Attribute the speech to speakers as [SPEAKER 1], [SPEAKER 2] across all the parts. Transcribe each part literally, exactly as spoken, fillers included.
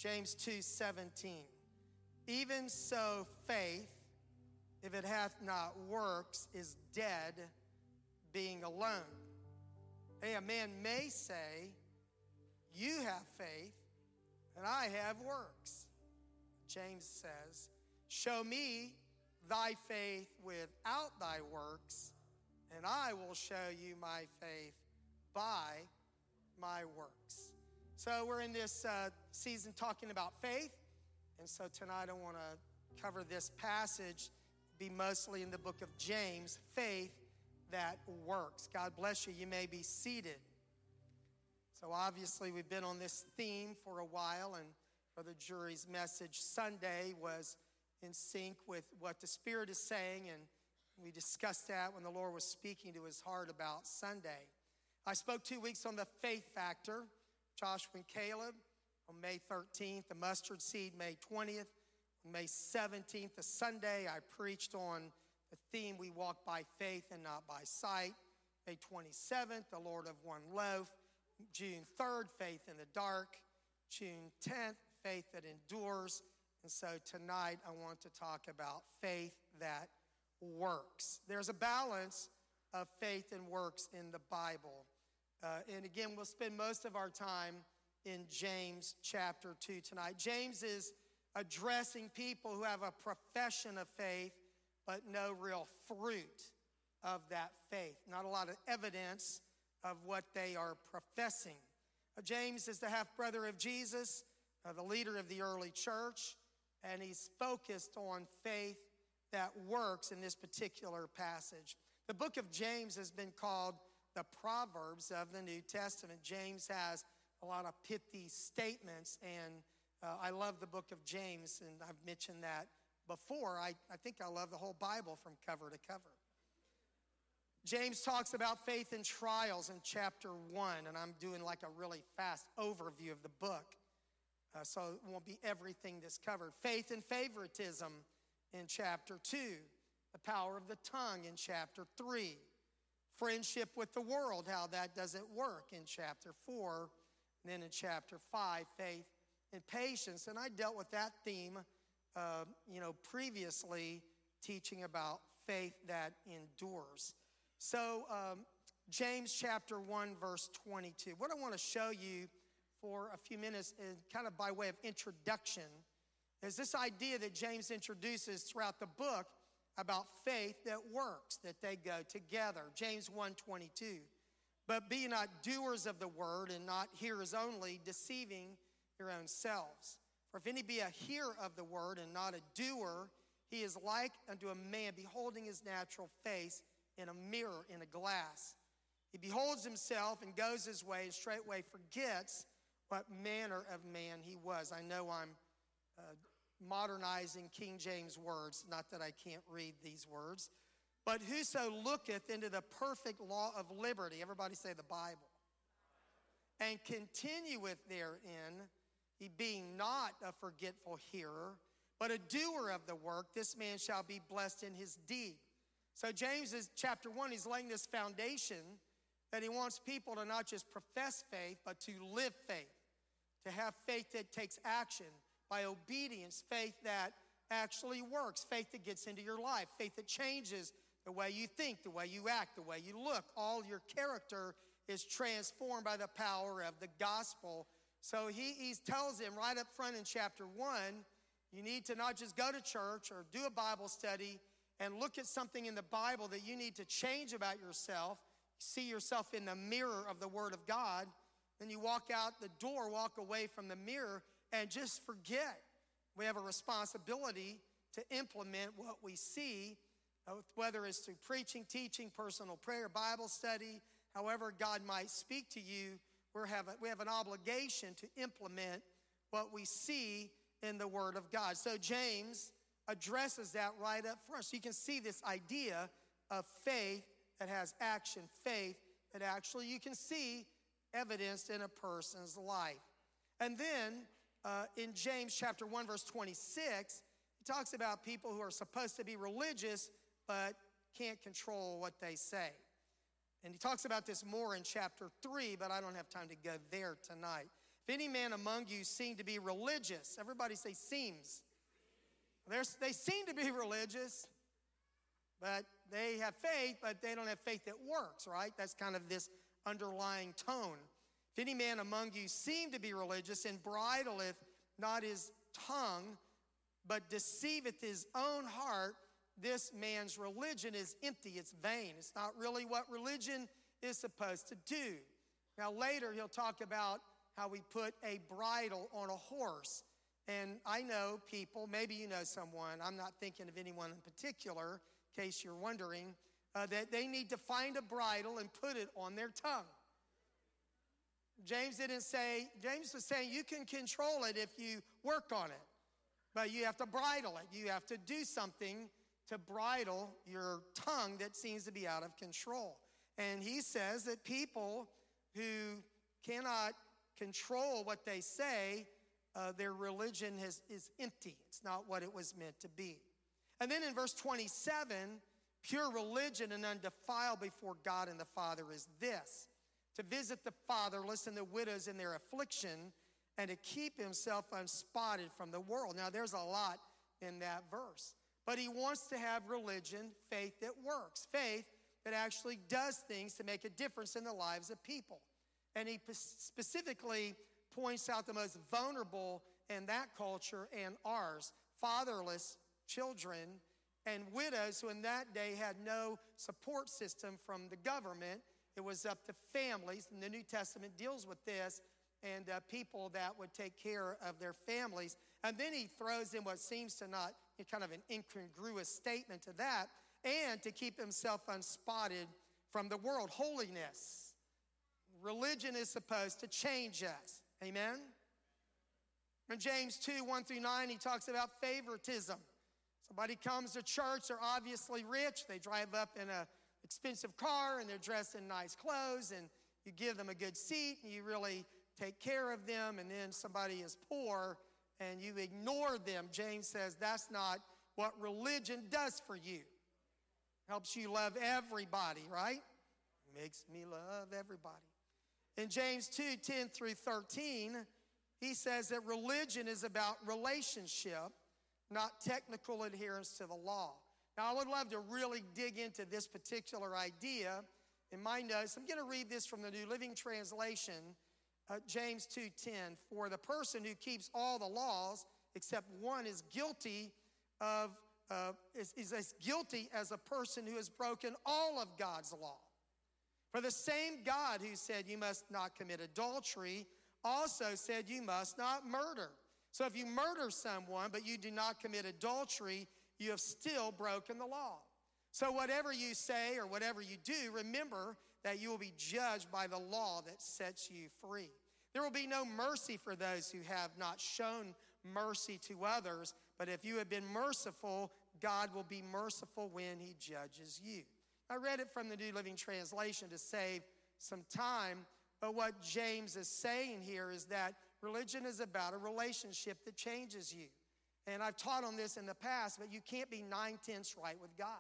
[SPEAKER 1] James two seventeen. Even so, faith, if it hath not works, is dead, being alone. Hey, a man may say, you have faith, and I have works. James says, show me thy faith without thy works, and I will show you my faith by my works. So we're in this uh, season talking about faith, and so tonight I want to cover this passage, be mostly in the book of James, faith that works. God bless you. You may be seated. So obviously we've been on this theme for a while, and Brother Jury's message Sunday was in sync with what the Spirit is saying, and we discussed that when the Lord was speaking to his heart about Sunday. I spoke two weeks on the faith factor, Joshua and Caleb on May thirteenth, the mustard seed May twentieth, on May seventeenth, the Sunday, I preached on the theme, we walk by faith and not by sight. May twenty-seventh, the Lord of one loaf. June third, faith in the dark. June tenth, faith that endures. And so tonight I want to talk about faith that works. There's a balance of faith and works in the Bible. Uh, and again, we'll spend most of our time in James chapter two tonight. James is addressing people who have a profession of faith, but no real fruit of that faith. Not a lot of evidence of what they are professing. Uh, James is the half-brother of Jesus, uh, the leader of the early church, and he's focused on faith that works in this particular passage. The book of James has been called the Proverbs of the New Testament. James has a lot of pithy statements, and uh, I love the book of James, and I've mentioned that before. I, I think I love the whole Bible from cover to cover. James talks about faith in trials in chapter one, and I'm doing like a really fast overview of the book, uh, so it won't be everything that's covered. Faith in favoritism in chapter two, the power of the tongue in chapter three, friendship with the world, how that doesn't work in chapter four, and then in chapter five, faith and patience. And I dealt with that theme, uh, you know, previously, teaching about faith that endures. So um, James chapter one, verse twenty-two. What I want to show you for a few minutes is kind of by way of introduction is this idea that James introduces throughout the book about faith that works, that they go together. James one twenty-two. But be not doers of the word and not hearers only, deceiving your own selves. For if any be a hearer of the word and not a doer, he is like unto a man beholding his natural face in a mirror, in a glass. He beholds himself and goes his way and straightway forgets what manner of man he was. I know I'm uh, modernizing King James words, not that I can't read these words. But whoso looketh into the perfect law of liberty, everybody say the Bible, and continueth therein, he being not a forgetful hearer, but a doer of the work, this man shall be blessed in his deed. So James is chapter one, he's laying this foundation that he wants people to not just profess faith, but to live faith, to have faith that takes action by obedience, faith that actually works, faith that gets into your life, faith that changes the way you think, the way you act, the way you look. All your character is transformed by the power of the gospel. So he, he tells him right up front in chapter one, you need to not just go to church or do a Bible study and look at something in the Bible that you need to change about yourself. See yourself in the mirror of the Word of God. Then you walk out the door, walk away from the mirror, and just forget. We have a responsibility to implement what we see, whether it's through preaching, teaching, personal prayer, Bible study, however God might speak to you. We have a, we have an obligation to implement what we see in the Word of God. So James addresses that right up front. So you can see this idea of faith that has action, faith that actually you can see evidenced in a person's life. And then uh, in James chapter one, verse twenty-six, he talks about people who are supposed to be religious but can't control what they say. And he talks about this more in chapter three, but I don't have time to go there tonight. If any man among you seem to be religious, everybody say seems. There's, they seem to be religious, but they have faith, but they don't have faith that works, right? That's kind of this underlying tone. If any man among you seem to be religious and bridleth not his tongue, but deceiveth his own heart, this man's religion is empty, it's vain. It's not really what religion is supposed to do. Now later he'll talk about how we put a bridle on a horse. And I know people, maybe you know someone, I'm not thinking of anyone in particular, in case you're wondering, uh, that they need to find a bridle and put it on their tongue. James didn't say, James was saying you can control it if you work on it, but you have to bridle it. You have to do something to bridle your tongue that seems to be out of control. And he says that people who cannot control what they say, uh, their religion has, is empty. It's not what it was meant to be. And then in verse twenty-seven, pure religion and undefiled before God and the Father is this: to visit the fatherless and the widows in their affliction, and to keep himself unspotted from the world. Now, there's a lot in that verse. But he wants to have religion, faith that works, faith that actually does things to make a difference in the lives of people. And he specifically points out the most vulnerable in that culture and ours: fatherless children and widows who in that day had no support system from the government. It was up to families, and the New Testament deals with this, and uh, people that would take care of their families. And then he throws in what seems to not, kind of an incongruous statement to that, and to keep himself unspotted from the world. Holiness. Religion is supposed to change us. Amen? In James two, one through nine, he talks about favoritism. Somebody comes to church, they're obviously rich, they drive up in a expensive car and they're dressed in nice clothes, and you give them a good seat and you really take care of them, and then somebody is poor and you ignore them. James says that's not what religion does for you. Helps you love everybody, right? Makes me love everybody. In James two, ten through thirteen, he says that religion is about relationship, not technical adherence to the law. Now, I would love to really dig into this particular idea. In my notes, I'm going to read this from the New Living Translation, uh, James two ten. For the person who keeps all the laws except one is guilty of uh, is, is as guilty as a person who has broken all of God's law. For the same God who said you must not commit adultery also said you must not murder. So if you murder someone but you do not commit adultery, you have still broken the law. So whatever you say or whatever you do, remember that you will be judged by the law that sets you free. There will be no mercy for those who have not shown mercy to others, but if you have been merciful, God will be merciful when he judges you. I read it from the New Living Translation to save some time, but what James is saying here is that religion is about a relationship that changes you. And I've taught on this in the past, but you can't be nine-tenths right with God.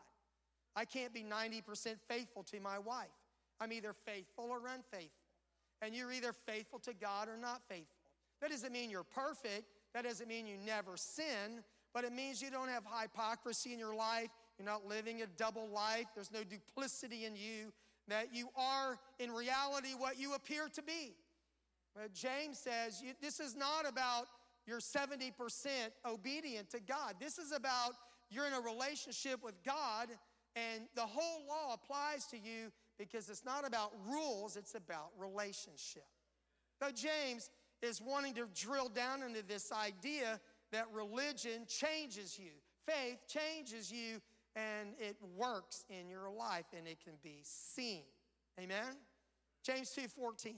[SPEAKER 1] I can't be ninety percent faithful to my wife. I'm either faithful or unfaithful. And you're either faithful to God or not faithful. That doesn't mean you're perfect. That doesn't mean you never sin. But it means you don't have hypocrisy in your life. You're not living a double life. There's no duplicity in you. That you are, in reality, what you appear to be. But James says you, this is not about you're seventy percent obedient to God. This is about you're in a relationship with God, and the whole law applies to you because it's not about rules, it's about relationship. So James is wanting to drill down into this idea that religion changes you. Faith changes you, and it works in your life, and it can be seen. Amen? James two fourteen.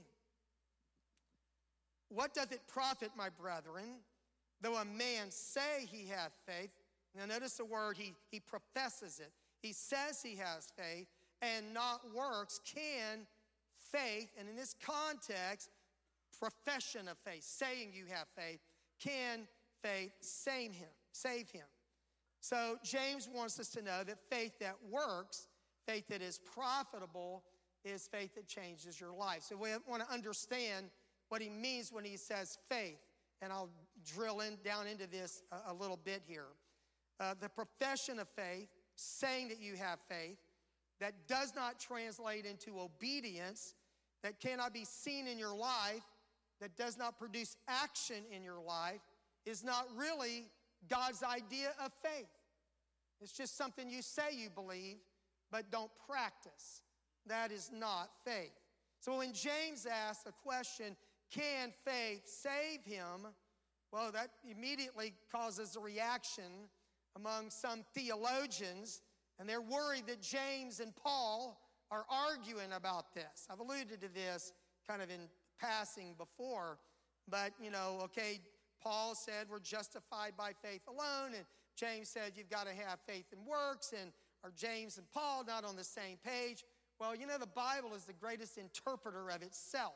[SPEAKER 1] What doth it profit, my brethren, though a man say he hath faith? Now notice the word, he, he professes it. He says he has faith and not works. Can faith, and in this context, profession of faith, saying you have faith, can faith save him? Save him. So James wants us to know that faith that works, faith that is profitable, is faith that changes your life. So we want to understand what he means when he says faith. And I'll drill in down into this a, a little bit here. Uh, the profession of faith, saying that you have faith, that does not translate into obedience, that cannot be seen in your life, that does not produce action in your life, is not really God's idea of faith. It's just something you say you believe, but don't practice. That is not faith. So when James asks a question, can faith save him? Well, that immediately causes a reaction among some theologians, and they're worried that James and Paul are arguing about this. I've alluded to this kind of in passing before, but, you know, okay, Paul said we're justified by faith alone, and James said you've got to have faith in works, and are James and Paul not on the same page? Well, you know, the Bible is the greatest interpreter of itself.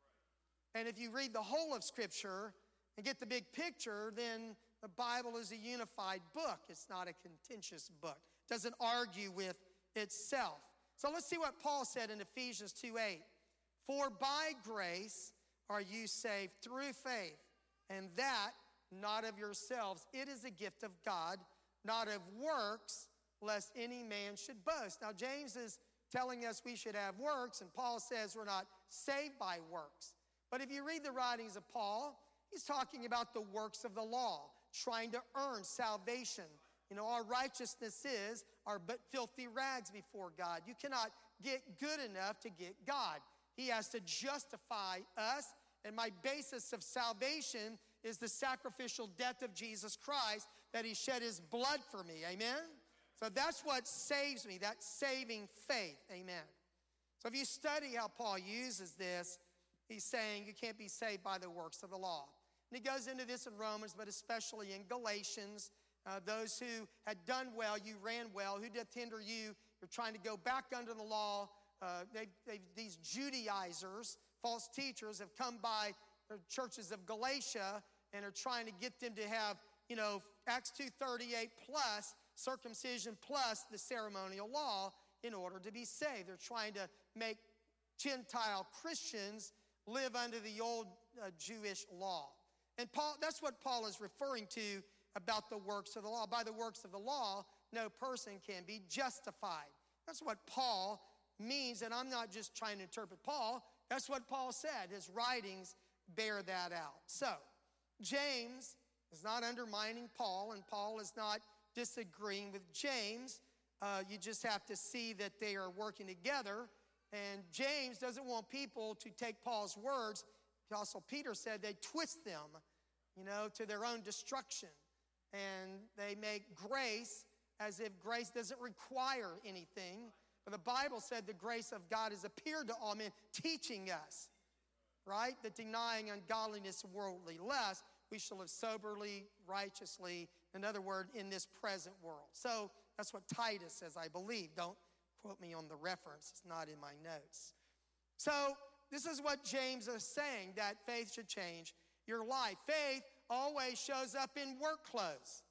[SPEAKER 1] And if you read the whole of Scripture and get the big picture, then the Bible is a unified book. It's not a contentious book. It doesn't argue with itself. So let's see what Paul said in Ephesians two eight. For by grace are you saved through faith, and that not of yourselves. It is a gift of God, not of works, lest any man should boast. Now, James is telling us we should have works, and Paul says we're not saved by works. But if you read the writings of Paul, he's talking about the works of the law, trying to earn salvation. You know, our righteousness is our but filthy rags before God. You cannot get good enough to get God. He has to justify us, and my basis of salvation is the sacrificial death of Jesus Christ, that he shed his blood for me, amen? So that's what saves me, that saving faith, amen? So if you study how Paul uses this, he's saying you can't be saved by the works of the law. And he goes into this in Romans, but especially in Galatians. Uh, those who had done well, you ran well. Who doth hinder you? You're trying to go back under the law. Uh, they've, they've, these Judaizers, false teachers, have come by the churches of Galatia and are trying to get them to have, you know, Acts two thirty-eight plus circumcision plus the ceremonial law in order to be saved. They're trying to make Gentile Christians live under the old uh, Jewish law. And Paul, that's what Paul is referring to about the works of the law. By the works of the law, no person can be justified. That's what Paul means, and I'm not just trying to interpret Paul. That's what Paul said. His writings bear that out. So, James is not undermining Paul, and Paul is not disagreeing with James. Uh, you just have to see that they are working together. And James doesn't want people to take Paul's words. Apostle Peter said they twist them, you know, to their own destruction. And they make grace as if grace doesn't require anything. But the Bible said the grace of God has appeared to all men, teaching us, right, that denying ungodliness and worldly lust, we shall live soberly, righteously, in other words, in this present world. So that's what Titus says, I believe. Don't quote me on the reference. It's not in my notes. So this is what James is saying, that faith should change your life. Faith always shows up in work clothes.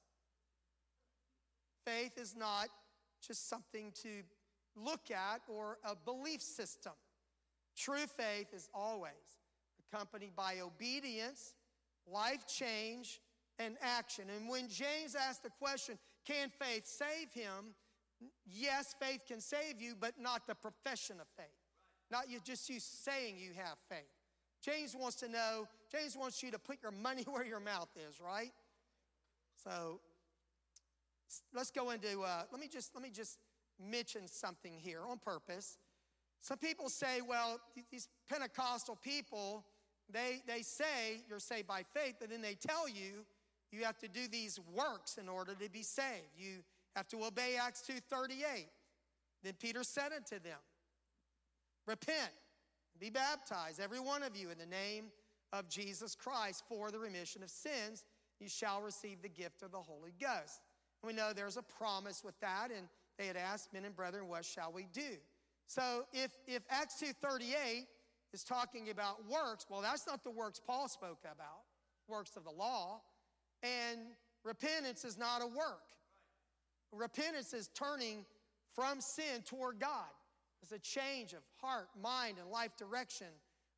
[SPEAKER 1] Faith is not just something to look at or a belief system. True faith is always accompanied by obedience, life change, and action. And when James asked the question, can faith save him? Yes, faith can save you, but not the profession of faith. Not you just you saying you have faith. James wants to know, James wants you to put your money where your mouth is, right? So let's go into, uh, let me just let me just mention something here on purpose. Some people say, well, these Pentecostal people, they, they say you're saved by faith, but then they tell you you have to do these works in order to be saved. You have to obey Acts two thirty-eight. Then Peter said unto them, repent, be baptized, every one of you, in the name of Jesus Christ for the remission of sins. You shall receive the gift of the Holy Ghost. And we know there's a promise with that, and they had asked, men and brethren, what shall we do? So if, if Acts two thirty-eight is talking about works, well, that's not the works Paul spoke about, works of the law. And repentance is not a work. Repentance is turning from sin toward God. It's a change of heart, mind, and life direction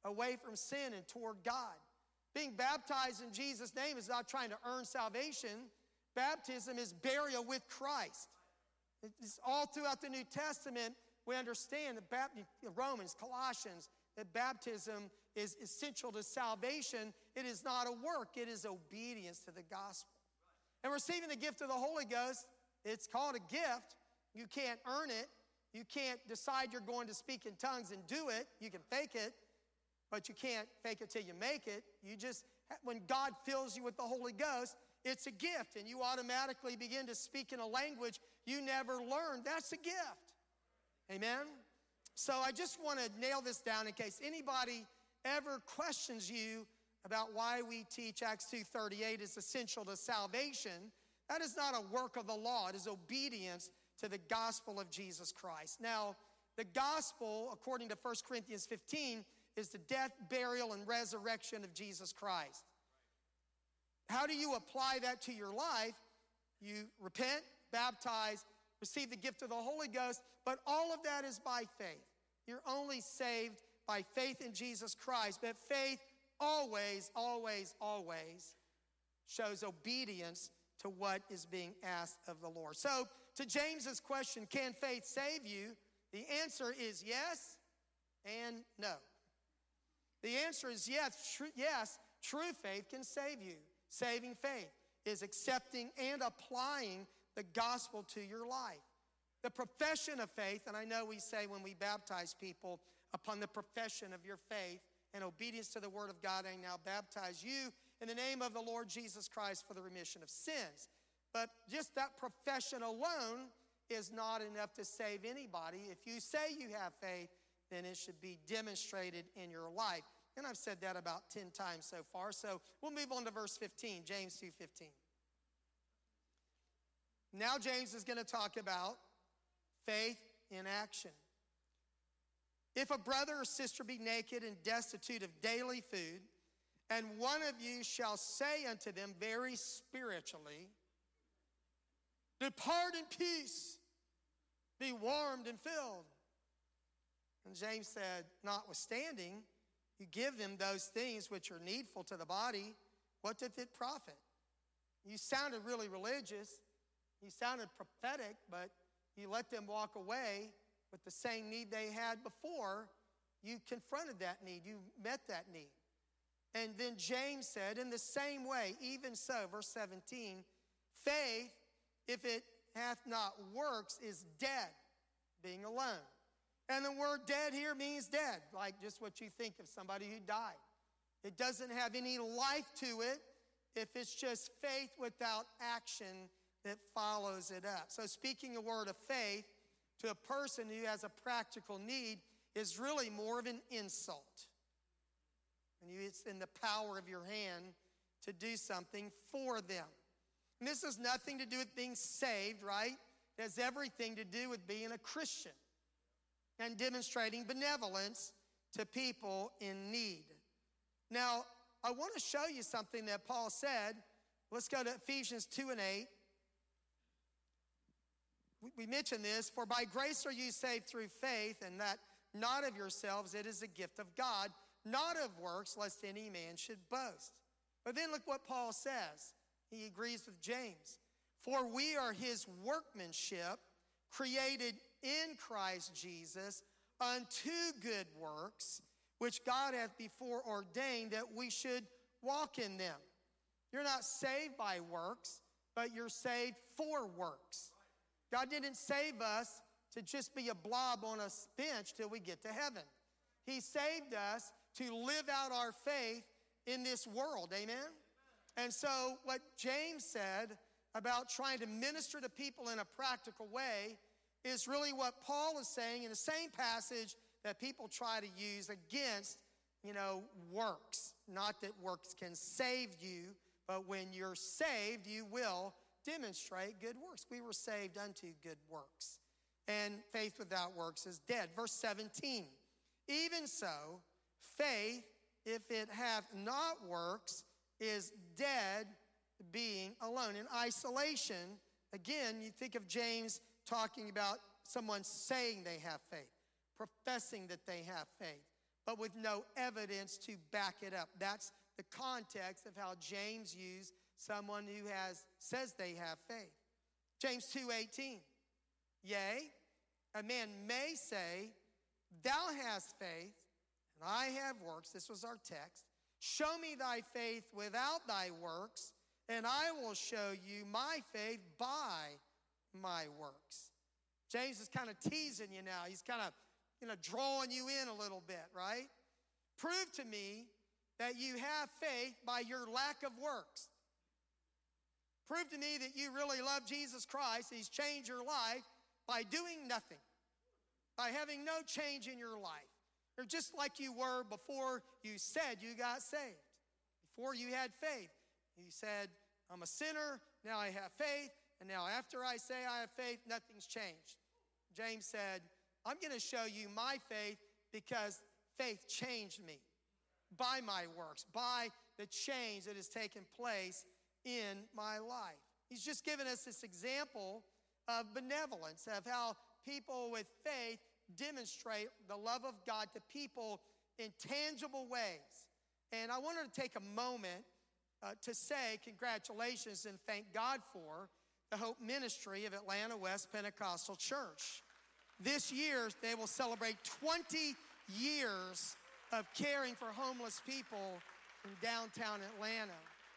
[SPEAKER 1] away from sin and toward God. Being baptized in Jesus' name is not trying to earn salvation. Baptism is burial with Christ. It's all throughout the New Testament, we understand that baptism, Romans, Colossians, that baptism is essential to salvation. It is not a work, it is obedience to the gospel. And receiving the gift of the Holy Ghost, it's called a gift. You can't earn it. You can't decide you're going to speak in tongues and do it. You can fake it, but you can't fake it till you make it. You just, when God fills you with the Holy Ghost, it's a gift, and you automatically begin to speak in a language you never learned. That's a gift. Amen? So I just want to nail this down in case anybody ever questions you about why we teach Acts two thirty-eight is essential to salvation. That is not a work of the law. It is obedience to the gospel of Jesus Christ. Now, the gospel, according to First Corinthians fifteen, is the death, burial, and resurrection of Jesus Christ. How do you apply that to your life? You repent, baptize, receive the gift of the Holy Ghost, but all of that is by faith. You're only saved by faith in Jesus Christ, but faith always, always, always shows obedience to what is being asked of the Lord. So, to James's question, can faith save you? The answer is yes and no. The answer is yes, tr- yes, true faith can save you. Saving faith is accepting and applying the gospel to your life. The profession of faith, and I know we say when we baptize people, upon the profession of your faith and obedience to the word of God, I now baptize you in the name of the Lord Jesus Christ for the remission of sins. But just that profession alone is not enough to save anybody. If you say you have faith, then it should be demonstrated in your life. And I've said that about ten times so far. So we'll move on to verse fifteen, James two fifteen. Now James is going to talk about faith in action. If a brother or sister be naked and destitute of daily food, and one of you shall say unto them very spiritually, depart in peace, be warmed and filled. And James said, notwithstanding, you give them those things which are needful to the body, what doth it profit? You sounded really religious, you sounded prophetic, but you let them walk away with the same need they had before. You confronted that need, you met that need. And then James said, in the same way, even so, verse seventeen, faith, if it hath not works, is dead, being alone. And the word dead here means dead, like just what you think of somebody who died. It doesn't have any life to it if it's just faith without action that follows it up. So speaking a word of faith to a person who has a practical need is really more of an insult. And you, it's in the power of your hand to do something for them. And this has nothing to do with being saved, right? It has everything to do with being a Christian and demonstrating benevolence to people in need. Now, I want to show you something that Paul said. Let's go to Ephesians two and eight. We mentioned this, for by grace are you saved through faith, and that not of yourselves, it is a gift of God, not of works, lest any man should boast. But then look what Paul says. He agrees with James. For we are his workmanship, created in Christ Jesus, unto good works, which God hath before ordained that we should walk in them. You're not saved by works, but you're saved for works. God didn't save us to just be a blob on a bench till we get to heaven. He saved us to live out our faith in this world, amen? And so what James said about trying to minister to people in a practical way is really what Paul is saying in the same passage that people try to use against, you know, works. Not that works can save you, but when you're saved, you will demonstrate good works. We were saved unto good works. And faith without works is dead. Verse seventeen, even so, faith, if it hath not works, is dead, being alone. In isolation, again, you think of James talking about someone saying they have faith, professing that they have faith. but with no evidence to back it up. That's the context of how James used someone who has says they have faith. James two eighteen. Yea, a man may say, thou hast faith, and I have works. This was our text. Show me thy faith without thy works, and I will show you my faith by my works. James is kind of teasing you now. He's kind of, you know, drawing you in a little bit, right? Prove to me that you have faith by your lack of works. Prove to me that you really love Jesus Christ. He's changed your life by doing nothing, by having no change in your life. You're just like you were before you said you got saved, before you had faith. You said, I'm a sinner, now I have faith, and now after I say I have faith, nothing's changed. James said, I'm going to show you my faith because faith changed me by my works, by the change that has taken place in my life. He's just given us this example of benevolence, of how people with faith demonstrate the love of God to people in tangible ways. And I wanted to take a moment uh, to say congratulations and thank God for the Hope Ministry of Atlanta West Pentecostal Church. This year, they will celebrate twenty years of caring for homeless people in downtown Atlanta.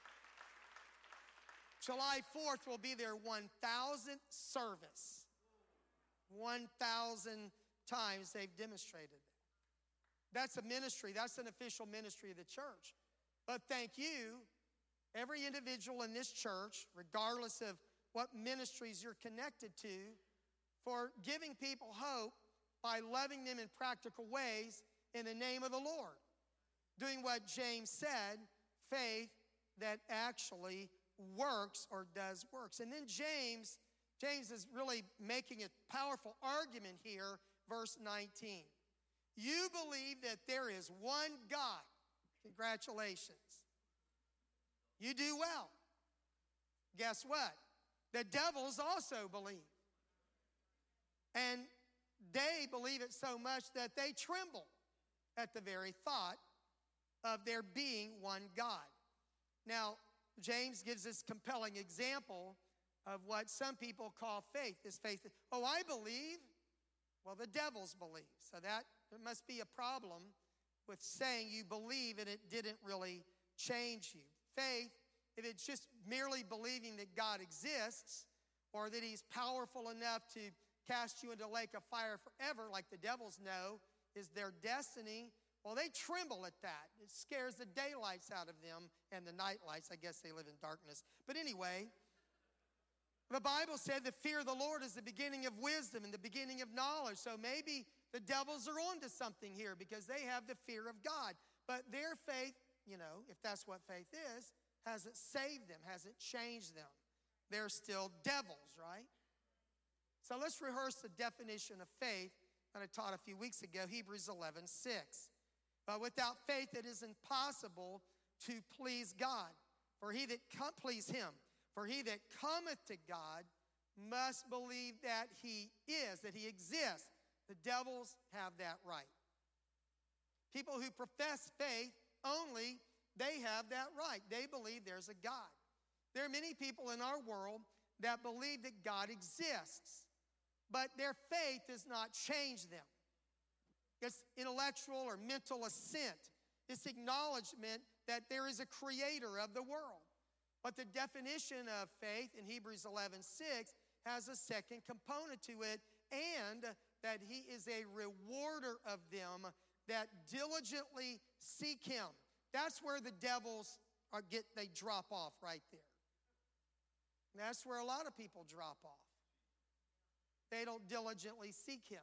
[SPEAKER 1] July fourth will be their one thousandth service. one thousand times they've demonstrated that. That's a ministry. That's an official ministry of the church. But thank you, every individual in this church, regardless of what ministries you're connected to, for giving people hope by loving them in practical ways in the name of the Lord. Doing what James said, faith that actually works or does works. And then James, James is really making a powerful argument here, verse nineteen. You believe that there is one God. Congratulations. You do well. Guess what? The devils also believe. And they believe it so much that they tremble at the very thought of there being one God. Now, James gives this compelling example of what some people call faith. This faith, oh, I believe. Well, the devils believe. So that there must be a problem with saying you believe and it didn't really change you. Faith, if it's just merely believing that God exists or that he's powerful enough to cast you into a lake of fire forever, like the devils know is their destiny, well, they tremble at that. It scares the daylights out of them and the nightlights. I guess they live in darkness. But anyway, the Bible said the fear of the Lord is the beginning of wisdom and the beginning of knowledge. So maybe the devils are onto something here because they have the fear of God. But their faith, you know, if that's what faith is, hasn't saved them, hasn't changed them. They're still devils, right? So let's rehearse the definition of faith that I taught a few weeks ago, Hebrews eleven six. But without faith it is impossible to please God. For he that come, please him. For he that cometh to God must believe that he is, that he exists. The devils have that right. People who profess faith only, they have that right. They believe there's a God. There are many people in our world that believe that God exists, but their faith does not change them. It's intellectual or mental assent. It's acknowledgement that there is a creator of the world. But the definition of faith in Hebrews eleven six has a second component to it, and that he is a rewarder of them that diligently seek him. That's where the devils are get they drop off right there. That's where a lot of people drop off. They don't diligently seek him.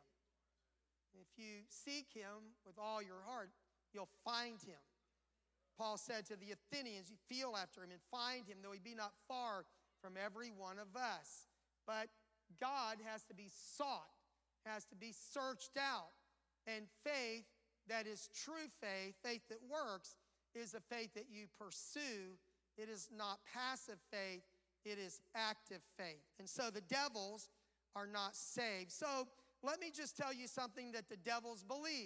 [SPEAKER 1] If you seek him with all your heart, you'll find him. Paul said to the Athenians, you feel after him and find him, though he be not far from every one of us. But God has to be sought, has to be searched out. And faith that is true faith, faith that works, is a faith that you pursue. It is not passive faith, it is active faith. And so the devils are not saved. So let me just tell you something that the devils believe.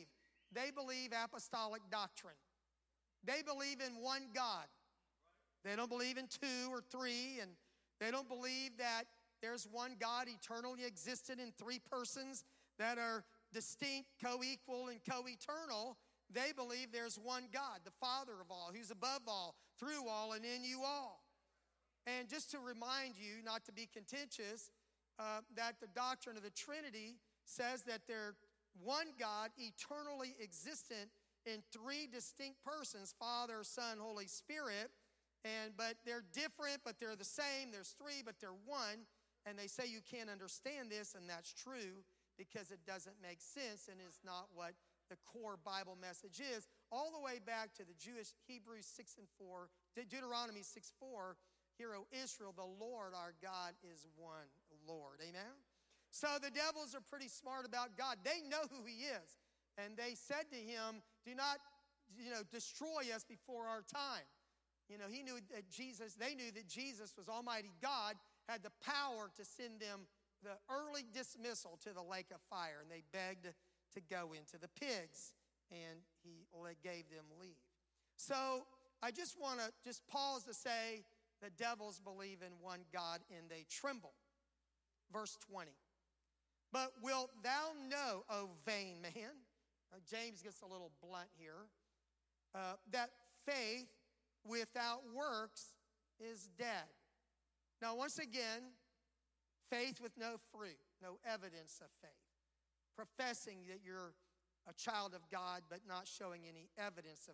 [SPEAKER 1] they believe apostolic doctrine. They believe in one God. They don't believe in two or three, and they don't believe that there's one God eternally existed in three persons that are distinct, co-equal, and co-eternal. They believe there's one God, the Father of all, who's above all, through all, and in you all. And just to remind you, not to be contentious, uh, that the doctrine of the Trinity says that they're one God, eternally existent in three distinct persons, Father, Son, Holy Spirit. And but they're different, but they're the same. There's three, but they're one. And they say you can't understand this, and that's true because it doesn't make sense and is not what the core Bible message is. All the way back to the Jewish Hebrews six and four, Deuteronomy six four, Hear, O Israel, the Lord our God is one Lord. Amen? So the devils are pretty smart about God. They know who he is. And they said to him, do not, you know, destroy us before our time. You know, he knew that Jesus, they knew that Jesus was Almighty God, had the power to send them the early dismissal to the lake of fire. And they begged to go into the pigs, and he gave them leave. So I just want to just pause to say the devils believe in one God, and they tremble. Verse twenty. But wilt thou know, O vain man, uh, James gets a little blunt here, uh, that faith without works is dead. Now, once again, faith with no fruit, no evidence of faith. Professing that you're a child of God, but not showing any evidence of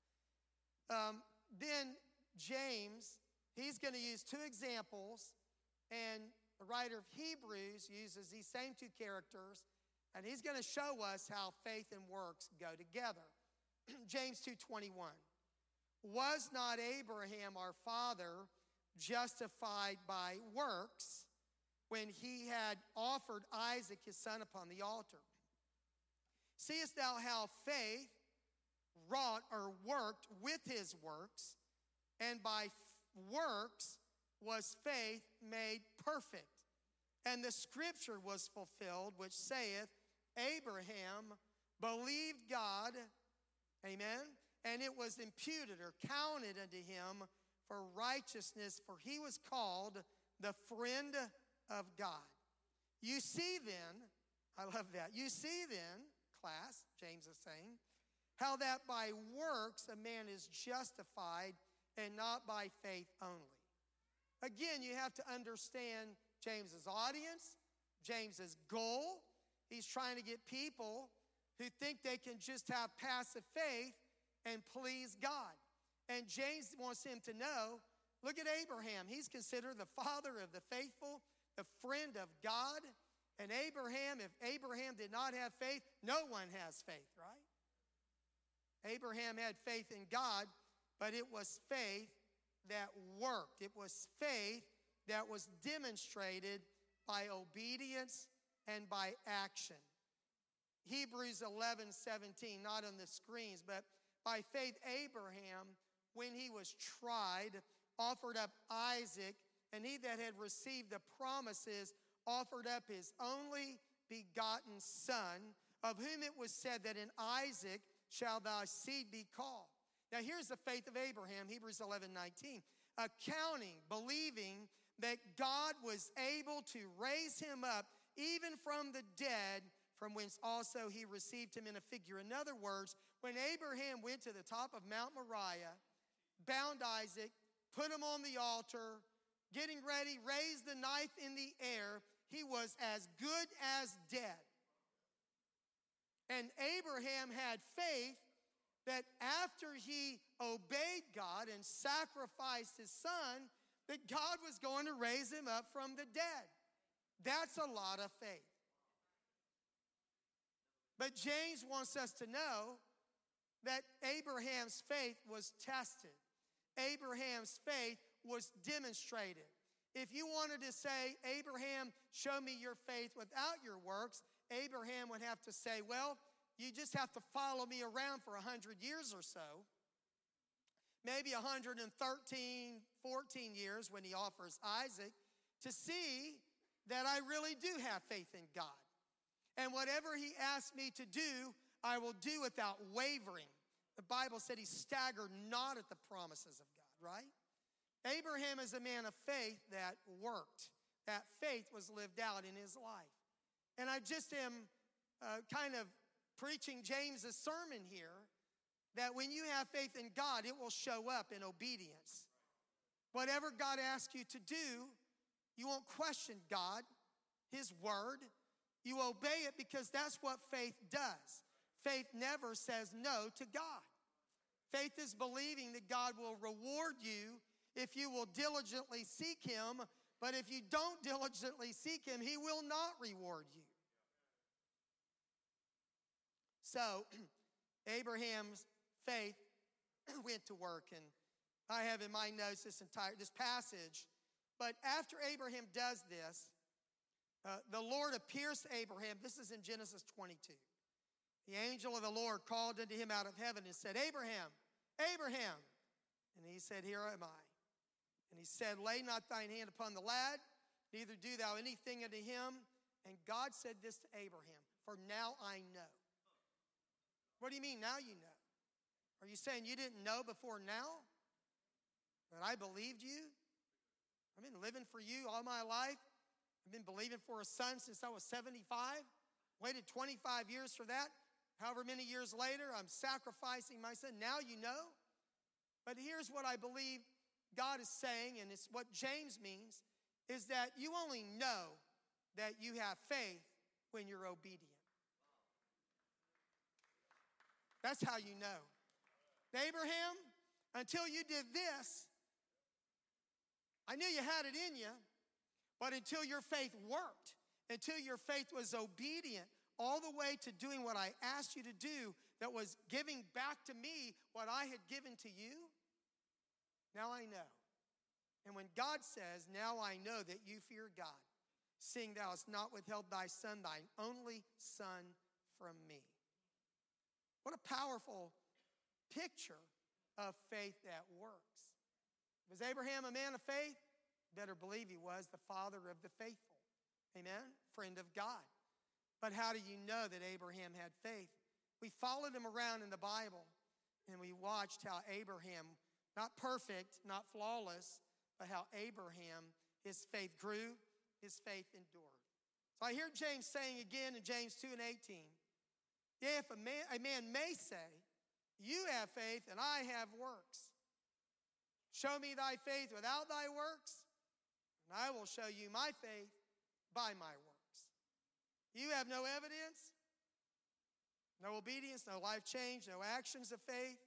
[SPEAKER 1] that. Um, then James, he's going to use two examples, and the writer of Hebrews uses these same two characters, and he's going to show us how faith and works go together. James two twenty-one. Was not Abraham our father justified by works when he had offered Isaac his son upon the altar? Seest thou how faith wrought or worked with his works, and by f- works was faith made perfect? And the scripture was fulfilled, which saith, Abraham believed God, amen, and it was imputed or counted unto him for righteousness, for he was called the friend of God. You see then, I love that, you see then, class, James is saying, how that by works a man is justified and not by faith only. Again, you have to understand James's audience, James's goal. He's trying to get people who think they can just have passive faith and please God. And James wants him to know, look at Abraham. He's considered the father of the faithful, the friend of God. And Abraham, if Abraham did not have faith, no one has faith, right? Abraham had faith in God, but it was faith that worked. It was faith that was demonstrated by obedience and by action. Hebrews eleven seventeen, not on the screens, but by faith Abraham, when he was tried, offered up Isaac, and he that had received the promises offered up his only begotten son, of whom it was said that in Isaac shall thy seed be called. Now here's the faith of Abraham, Hebrews eleven nineteen, accounting, believing that God was able to raise him up even from the dead, from whence also he received him in a figure. In other words, when Abraham went to the top of Mount Moriah, bound Isaac, put him on the altar, getting ready, raised the knife in the air, he was as good as dead. And Abraham had faith that after he obeyed God and sacrificed his son, that God was going to raise him up from the dead. That's a lot of faith. But James wants us to know that Abraham's faith was tested. Abraham's faith was demonstrated. If you wanted to say, Abraham, show me your faith without your works, Abraham would have to say, well, you just have to follow me around for one hundred years or so. Maybe one hundred thirteen, fourteen years when he offers Isaac, to see that I really do have faith in God. And whatever he asks me to do, I will do without wavering. The Bible said he staggered not at the promises of God, right? Abraham is a man of faith that worked. That faith was lived out in his life. And I just am uh, kind of preaching James's sermon here, that when you have faith in God, it will show up in obedience. Whatever God asks you to do, you won't question God, his word. You obey it because that's what faith does. Faith never says no to God. Faith is believing that God will reward you if you will diligently seek him, but if you don't diligently seek him, he will not reward you. So, Abraham's faith went to work, and I have in my notes this entire, this passage. But after Abraham does this, uh, the Lord appears to Abraham. This is in Genesis twenty-two. The angel of the Lord called unto him out of heaven and said, Abraham, Abraham. And he said, here am I. And he said, lay not thine hand upon the lad, neither do thou anything unto him. And God said this to Abraham, for now I know. What do you mean, now you know? Are you saying you didn't know before now? That I believed you? I've been living for you all my life. I've been believing for a son since I was seventy-five. Waited twenty-five years for that. However many years later, I'm sacrificing my son. Now you know. But here's what I believe God is saying, and it's what James means, is that you only know that you have faith when you're obedient. That's how you know. Abraham, until you did this, I knew you had it in you, but until your faith worked, until your faith was obedient all the way to doing what I asked you to do, that was giving back to me what I had given to you, now I know. And when God says, now I know that you fear God, seeing thou hast not withheld thy son, thine only son, from me. What a powerful picture of faith that works. Was Abraham a man of faith? Better believe he was the father of the faithful. Amen? Friend of God. But how do you know that Abraham had faith? We followed him around in the Bible, and we watched how Abraham, not perfect, not flawless, but how Abraham, his faith grew, his faith endured. So I hear James saying again in James two and eighteen, yeah, if a man, a man may say, you have faith and I have works. Show me thy faith without thy works, and I will show you my faith by my works. You have no evidence, no obedience, no life change, no actions of faith.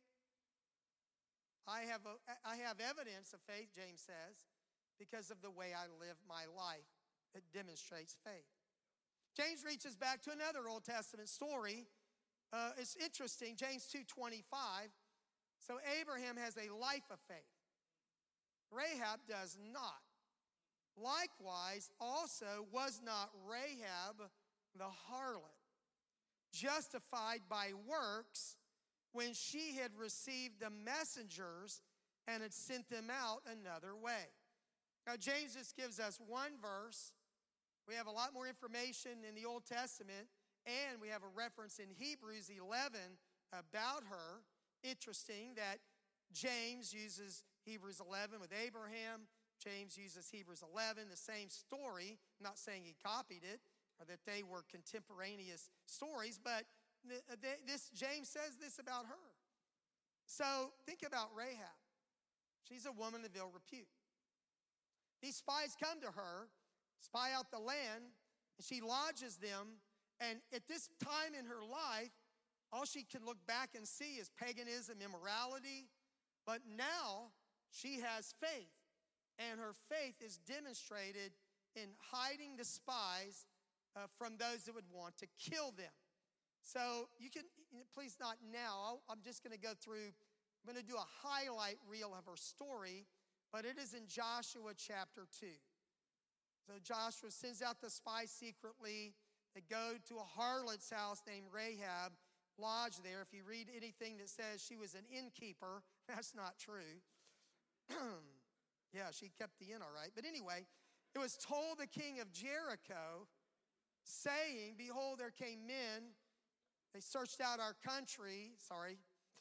[SPEAKER 1] I have, a, I have evidence of faith, James says, because of the way I live my life that demonstrates faith. James reaches back to another Old Testament story. Uh, it's interesting, James two twenty-five. So Abraham has a life of faith. Rahab does not. Likewise, also was not Rahab the harlot justified by works when she had received the messengers and had sent them out another way? Now, James just gives us one verse. We have a lot more information in the Old Testament, and we have a reference in Hebrews eleven about her. Interesting that James uses Hebrews eleven with Abraham. James uses Hebrews eleven, the same story. I'm not saying he copied it or that they were contemporaneous stories, but this James says this about her. So think about Rahab. She's a woman of ill repute. These spies come to her, spy out the land, and she lodges them. And at this time in her life, all she can look back and see is paganism, immorality. But now she has faith, and her faith is demonstrated in hiding the spies uh, from those that would want to kill them. So you can, please not now, I'm just going to go through, I'm going to do a highlight reel of her story, but it is in Joshua chapter two. So Joshua sends out the spies secretly. They go to a harlot's house named Rahab, lodge there. If you read anything that says she was an innkeeper, that's not true. Yeah, she kept the inn all right. But anyway, it was told the king of Jericho, saying, behold, there came men They searched out our country. Sorry.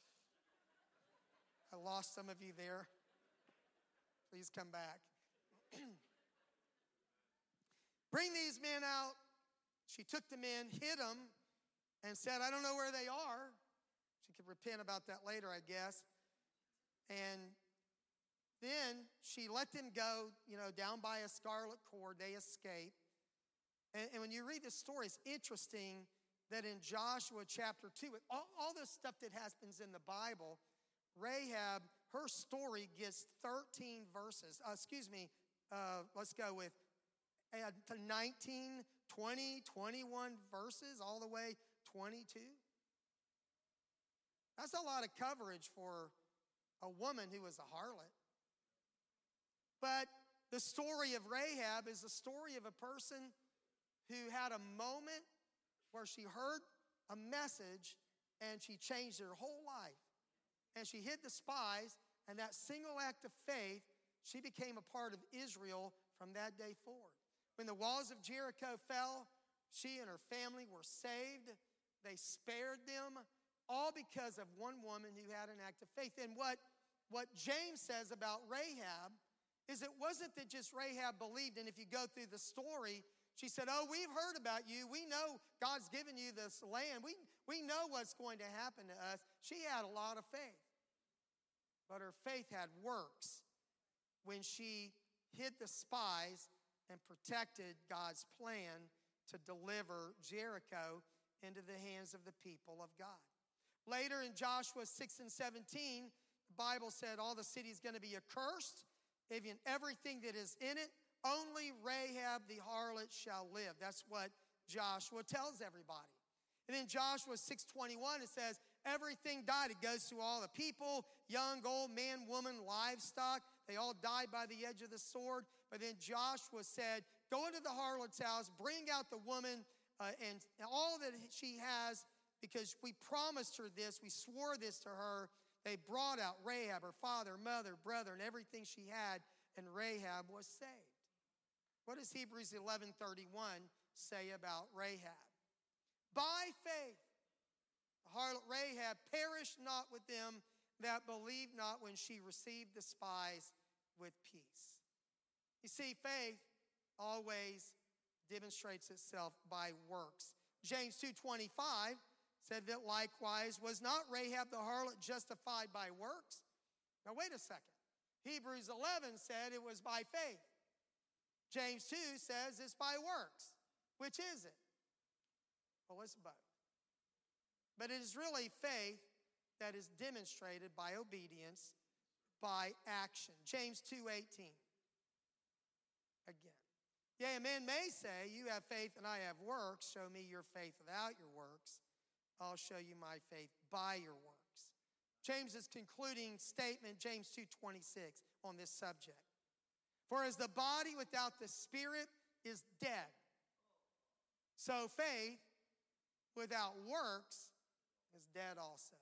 [SPEAKER 1] I lost some of you there. Please come back. Bring these men out. She took the men, hid them, and said, I don't know where they are. She could repent about that later, I guess. And then she let them go, you know, down by a scarlet cord. They escape. And, and when you read this story, it's interesting that in Joshua chapter two, all, all this stuff that happens in the Bible, Rahab, her story gets thirteen verses. Uh, excuse me, uh, let's go with uh, nineteen, twenty, twenty-one verses, all the way twenty-two. That's a lot of coverage for a woman who was a harlot. But the story of Rahab is the story of a person who had a moment where she heard a message and she changed her whole life. And she hid the spies, and that single act of faith, she became a part of Israel from that day forward. When the walls of Jericho fell, she and her family were saved. They spared them, all because of one woman who had an act of faith. And what, what James says about Rahab is it wasn't that just Rahab believed, and if you go through the story, she said, oh, we've heard about you. We know God's given you this land. We, we know what's going to happen to us. She had a lot of faith. But her faith had works when she hid the spies and protected God's plan to deliver Jericho into the hands of the people of God. Later in Joshua six and seventeen, the Bible said all the city is going to be accursed, even everything that is in it. Only Rahab the harlot shall live. That's what Joshua tells everybody. And then Joshua six twenty-one, it says, everything died. It goes through all the people, young, old, man, woman, livestock. They all died by the edge of the sword. But then Joshua said, go into the harlot's house, bring out the woman uh, and all that she has, because we promised her this. We swore this to her. They brought out Rahab, her father, mother, brother, and everything she had, and Rahab was saved. What does Hebrews eleven thirty-one say about Rahab? By faith, the harlot Rahab perished not with them that believed not when she received the spies with peace. You see, faith always demonstrates itself by works. James two twenty-five said that likewise was not Rahab the harlot justified by works? Now wait a second. Hebrews eleven said it was by faith. James two says it's by works. Which is it? Well, it's both. But it is really faith that is demonstrated by obedience, by action. James two eighteen. Again. Yea, a man may say, you have faith and I have works. Show me your faith without your works. I'll show you my faith by your works. James's concluding statement, James two twenty-six, on this subject. For as the body without the spirit is dead, so faith without works is dead also.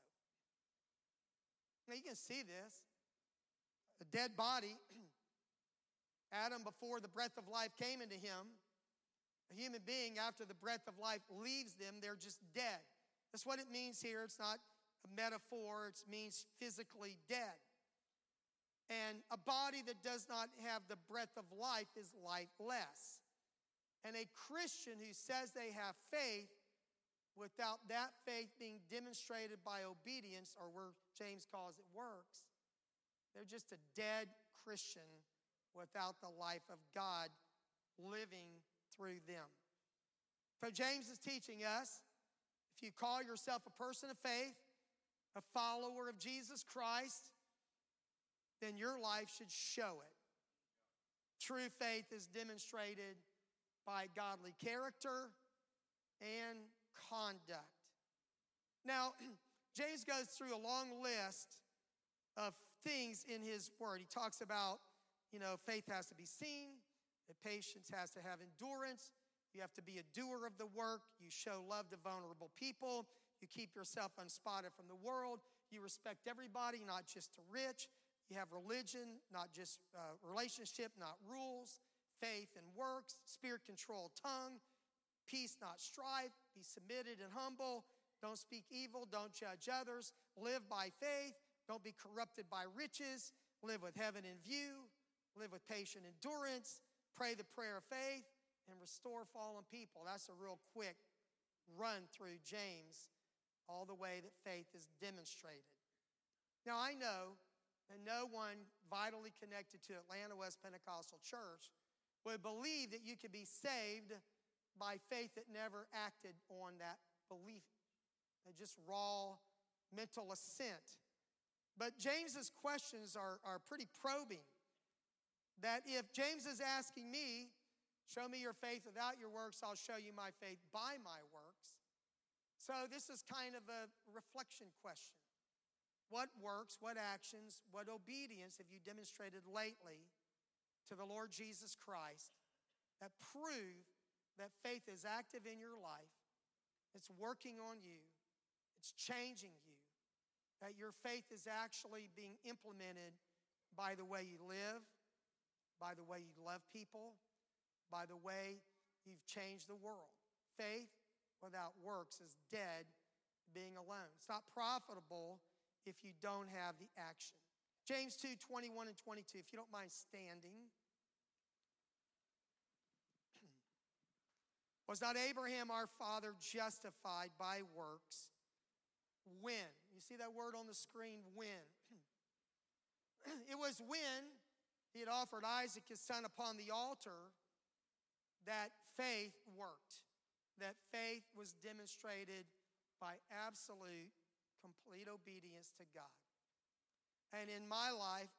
[SPEAKER 1] Now you can see this. A dead body, Adam, before the breath of life came into him, a human being, after the breath of life leaves them, they're just dead. That's what it means here. It's not a metaphor. It means physically dead. And a body that does not have the breath of life is lifeless. And a Christian who says they have faith without that faith being demonstrated by obedience, or where James calls it works, they're just a dead Christian without the life of God living through them. So James is teaching us, if you call yourself a person of faith, a follower of Jesus Christ, then your life should show it. True faith is demonstrated by godly character and conduct. Now, James goes through a long list of things in his word. He talks about, you know, faith has to be seen, that patience has to have endurance, you have to be a doer of the work, you show love to vulnerable people, you keep yourself unspotted from the world, you respect everybody, not just the rich, you have religion, not just uh, relationship, not rules, faith and works, spirit-controlled tongue, peace, not strife, be submitted and humble, Don't speak evil. Don't judge others. Live by faith. Don't be corrupted by riches. Live with heaven in view. Live with patient endurance. Pray the prayer of faith and restore fallen people. That's a real quick run through James, all the way that faith is demonstrated. Now, I know that no one vitally connected to Atlanta West Pentecostal Church would believe that you could be saved by faith that never acted on that belief, that just raw mental assent. But James's questions are, are pretty probing. That if James is asking me, show me your faith without your works, I'll show you my faith by my works. So this is kind of a reflection question. What works, what actions, what obedience have you demonstrated lately to the Lord Jesus Christ that prove that faith is active in your life, it's working on you, it's changing you, that your faith is actually being implemented by the way you live, by the way you love people, by the way you've changed the world. Faith without works is dead being alone. It's not profitable if you don't have the action. James two, twenty-one and twenty-two, if you don't mind standing. Was not Abraham our father justified by works when? You see that word on the screen, when. It was when he had offered Isaac his son upon the altar that faith worked, that faith was demonstrated by absolute, complete obedience to God. And in my life,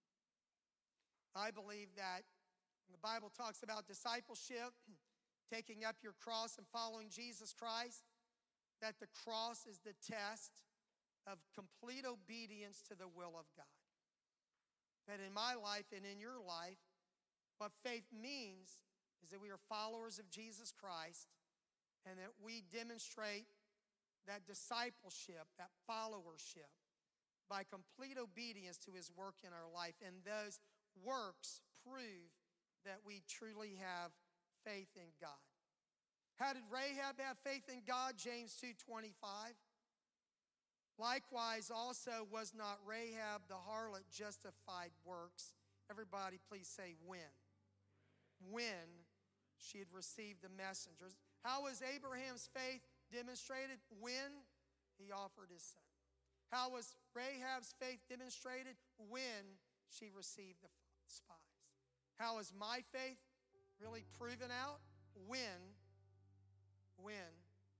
[SPEAKER 1] I believe that when the Bible talks about discipleship, taking up your cross and following Jesus Christ, that the cross is the test of complete obedience to the will of God. That in my life and in your life, what faith means is that we are followers of Jesus Christ and that we demonstrate that discipleship, that followership, by complete obedience to his work in our life. And those works prove that we truly have faith in God. How did Rahab have faith in God? James two twenty-five. Likewise also was not Rahab the harlot justified works. Everybody please say when. When she had received the messengers. How was Abraham's faith demonstrated? When he offered his son. How was Rahab's faith demonstrated? When she received the spies. How is my faith really proven out? When, when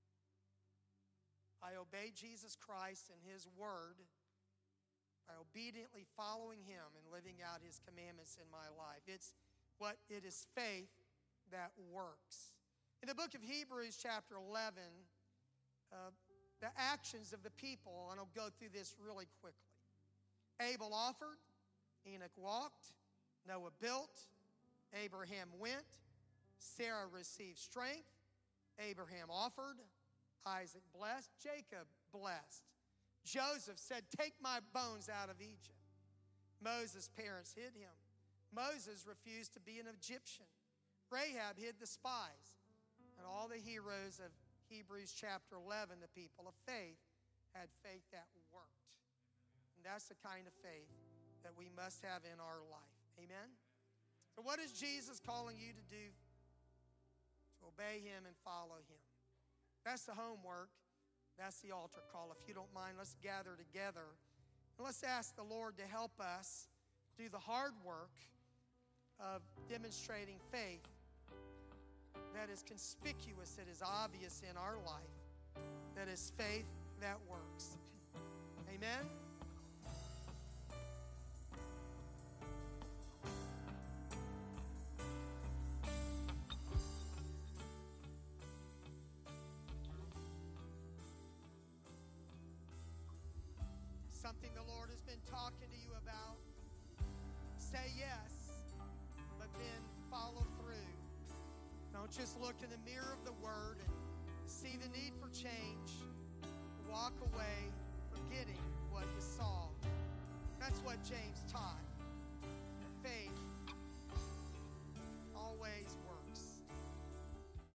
[SPEAKER 1] I obey Jesus Christ and his word by obediently following him and living out his commandments in my life. It's what it is faith that works. In the book of Hebrews chapter eleven, uh, the actions of the people, and I'll go through this really quickly. Abel offered, Enoch walked, Noah built, Abraham went, Sarah received strength, Abraham offered, Isaac blessed, Jacob blessed. Joseph said, take my bones out of Egypt. Moses' parents hid him. Moses refused to be an Egyptian. Rahab hid the spies. And all the heroes of Hebrews chapter eleven, the people of faith, had faith that worked. And that's the kind of faith that we must have in our life. Amen? So what is Jesus calling you to do? To obey him and follow him. That's the homework. That's the altar call. If you don't mind, let's gather together. And let's ask the Lord to help us do the hard work of demonstrating faith that is conspicuous, that is obvious in our life, that is faith that works. Amen? Something the Lord has been talking to you about. Say yes, but then follow through. Don't just look in the mirror of the Word and see the need for change. Walk away forgetting what you saw. That's what James